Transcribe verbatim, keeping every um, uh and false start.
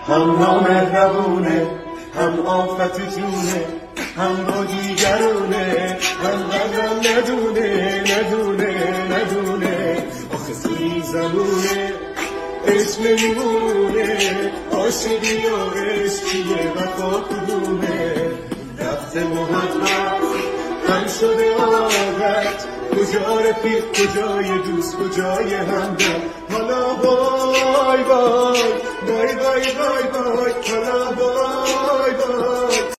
هم نامهربونه، هم آفت جونه، هم با دیگرونه، هم قدرم ندونه ندونه ندونه. آخه تو این زمونه عشق نمونه، عاشقی و عشقیه وفا کدومه؟ رفت محبت هم شده عادت، کجا رفیق کجای دوست کجای همدم؟ حالا بای بای بای بای بای بای حالا بای بای